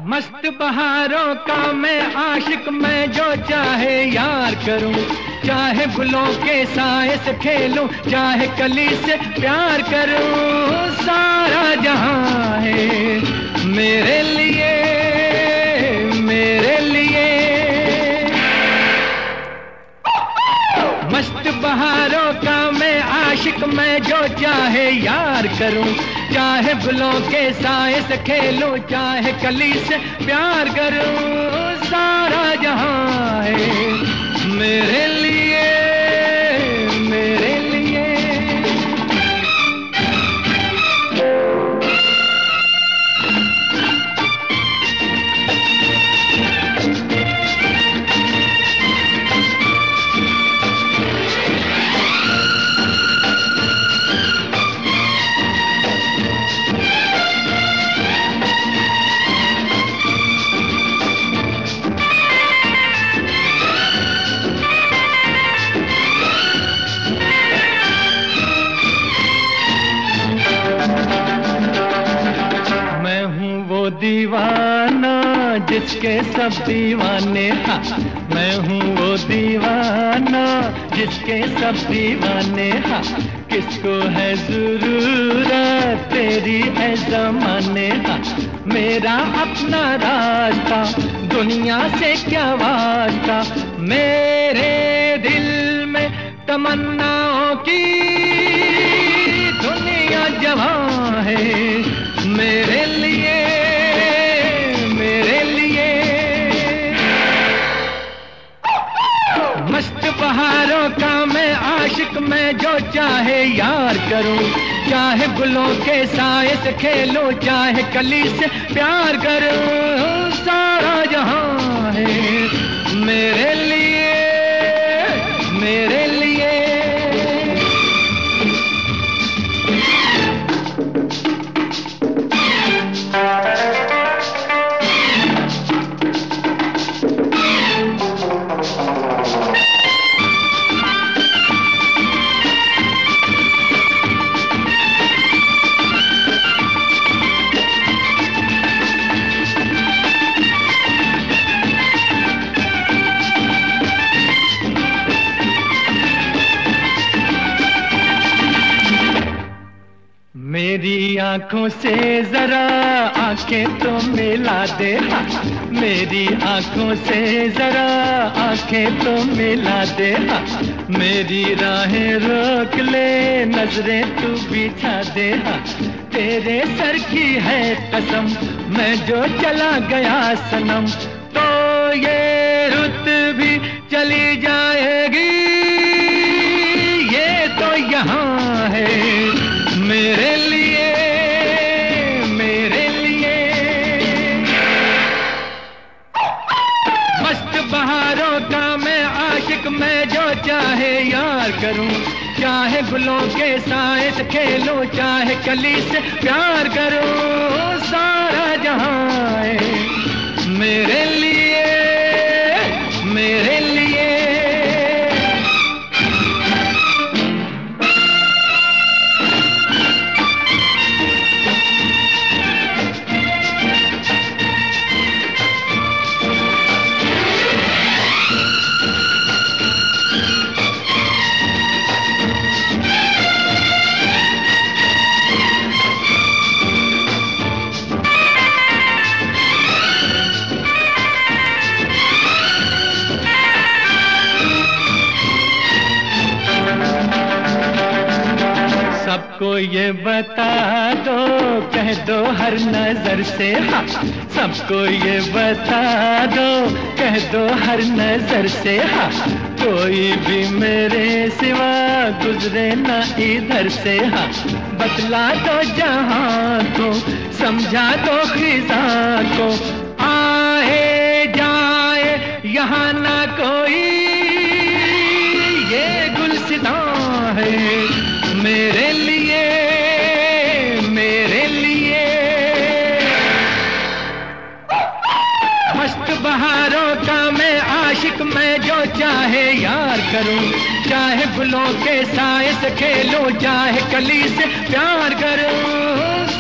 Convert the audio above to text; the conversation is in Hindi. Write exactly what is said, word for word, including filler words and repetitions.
मस्त बहारों का मैं आशिक, मैं जो चाहे यार करूं, चाहे गुलों के साए से खेलूं, चाहे कली से प्यार करूं। सारा जहां है मेरे लिए, मेरे लिए। मस्त बहारों का मैं आशिक, मैं जो चाहे यार करूं, चाहे गुलों के साए से खेलूं, चाहे कली से प्यार करूं। सारा जहां है मेरे लिए, मेरे लिए। दीवाना जिसके सब दीवाने, हाँ मैं हूँ वो दीवाना जिसके सब दीवाने, हाँ किसको है जरूरत तेरी है ज़माने, हाँ मेरा अपना रास्ता दुनिया से क्या वास्ता, मेरे दिल में तमन्नाओं की दुनिया जवां है मेरे लिए, मस्त बहारों का मैं आशिक, मैं जो चाहे यार करूं, चाहे गुलों के साए से खेलूं, चाहे कली से प्यार करूं। सारा जहां है मेरे लिए, मेरे लिए। मेरी आंखों से जरा आंखें तो मिला दे, हाँ मेरी आंखों से जरा आंखें तो मिला दे, हाँ मेरी राहें रोक ले, नजरें तू बिछा दे, हाँ तेरे सर की है कसम, मैं जो चला गया सनम, तो ये रुत भी चली जाएगी, ये तो यहाँ है मेरे लिए, मेरे लिए। मस्त बहारों का मैं आशिक, मैं जो चाहे यार करूं, चाहे गुलों के साए से खेलूं, चाहे कली से प्यार करूं। सारा जहां है मेरे लिए, मेरे लिए। सबको ये बता दो, कह दो हर नजर से, हाँ सबको ये बता दो, कह दो हर नजर से, हाँ कोई भी मेरे सिवा गुजरे ना इधर से, हाँ बतला दो जहां को, समझा दो खिजा को, आए जाए यहाँ ना कोई, ये गुलसितां है मेरे लिए, मेरे लिए। मस्त बहारों का मैं आशिक, मैं जो चाहे यार करूं, चाहे गुलों के साए से खेलूं, चाहे कली से प्यार करूं।